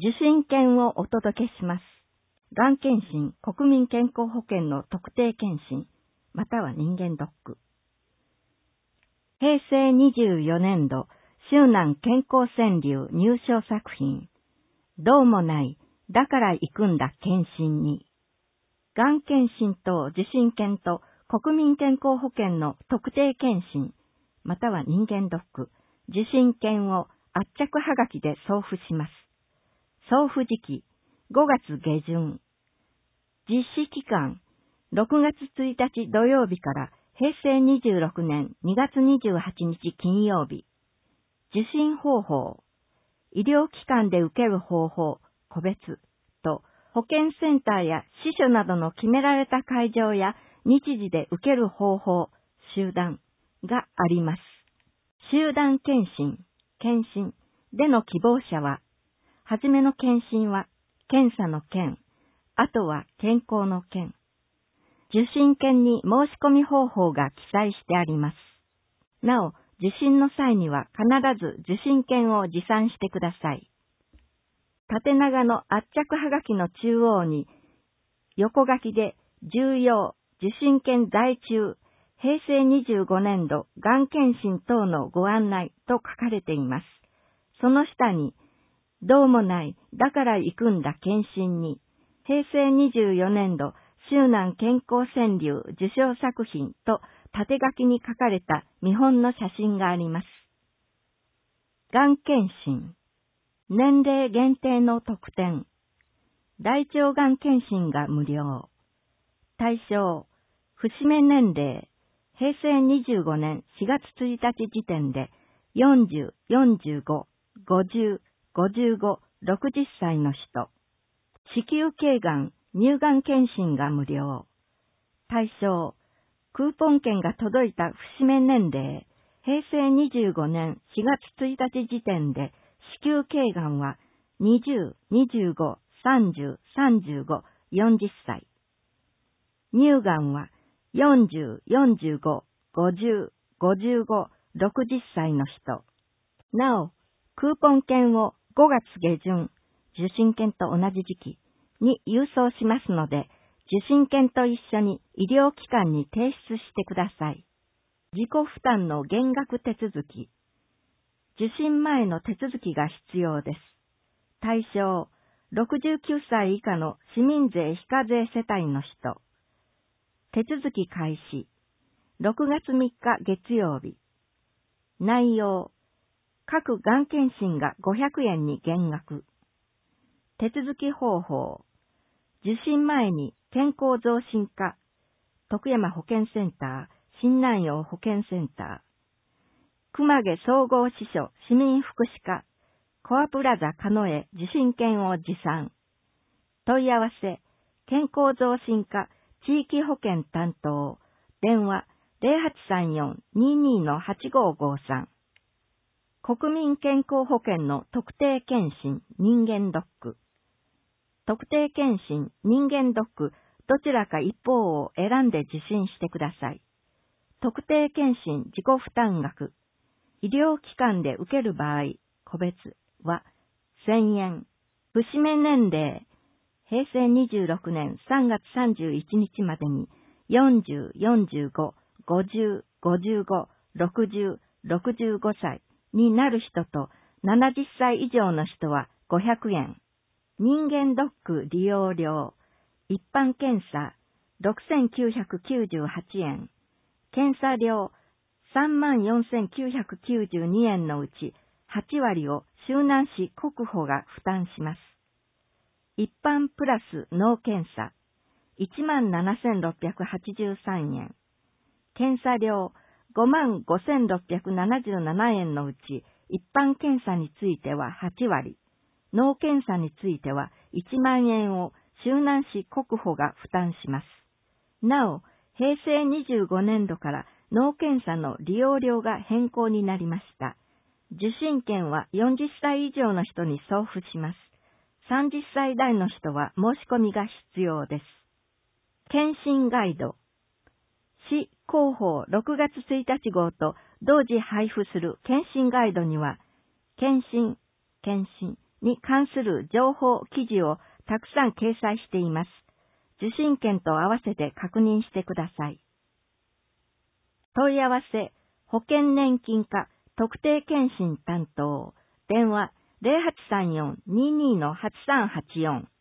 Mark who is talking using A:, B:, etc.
A: 受診券をお届けします。がん検診、国民健康保険の特定健診、または人間ドック。平成24年度、周南健康川柳入賞作品。どうもない、だから行くんだ検診に。がん検診と受診券と国民健康保険の特定健診、または人間ドック、受診券を圧着はがきで送付します。送付時期、5月下旬。実施期間、6月1日土曜日から平成26年2月28日金曜日。受診方法、医療機関で受ける方法、個別と保健センターや支所などの決められた会場や日時で受ける方法、集団があります。集団検診での希望者は、はじめの検診は検査の検、あとは健康の検。受診券に申し込み方法が記載してあります。なお、受診の際には必ず受診券を持参してください。縦長の圧着はがきの中央に、横書きで重要受診券在中平成25年度がん検診等のご案内と書かれています。その下に、どうもない、だから行くんだ検診に、平成24年度周南健康川柳受賞作品と縦書きに書かれた見本の写真があります。がん検診、年齢限定の特典、大腸がん検診が無料、対象、節目年齢、平成25年4月1日時点で40、45、50、55、60歳の人。子宮頸がん、乳がん検診が無料。対象、クーポン券が届いた節目年齢、平成25年4月1日時点で子宮頸がんは20、25、30、35、40歳。乳がんは40、45、50、55、60歳の人。なお、クーポン券を5月下旬、受診券と同じ時期に郵送しますので、受診券と一緒に医療機関に提出してください。自己負担の減額手続き。受診前の手続きが必要です。対象、69歳以下の市民税非課税世帯の人。手続き開始。6月3日月曜日。内容。各がん検診が500円に減額。手続き方法。受診前に健康増進課、徳山保健センター、新南陽保健センター、熊毛総合支所市民福祉課、コアプラザ加納へ受診券を持参。問い合わせ、健康増進課地域保健担当、電話 0834-22-8553。国民健康保険の特定健診人間ドック。特定健診人間ドックどちらか一方を選んで受診してください。特定健診自己負担額。医療機関で受ける場合、個別は1000円。節目年齢、平成26年3月31日までに40、45、50、55、60、65歳になる人と70歳以上の人は500円。人間ドック利用料。一般検査6998円。検査料34,992円のうち8割を周南市国保が負担します。一般プラス脳検査17,683円。検査料55,677円のうち一般検査については8割、脳検査については1万円を周南市国保が負担します。なお、平成25年度から脳検査の利用料が変更になりました。受診券は40歳以上の人に送付します。30歳代の人は申し込みが必要です。検診ガイド。市広報6月1日号と同時配布する検診ガイドには、検診、 に関する情報記事をたくさん掲載しています。受信券と合わせて確認してください。問い合わせ、保険年金課特定健診担当、電話 0834-22-8384